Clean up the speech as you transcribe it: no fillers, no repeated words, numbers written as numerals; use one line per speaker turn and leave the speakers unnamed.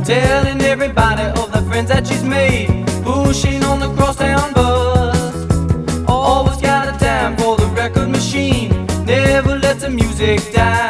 telling everybody of the friends that she's made, pushing on the crosstown bus. Always got a time for the record machine, never let the music die.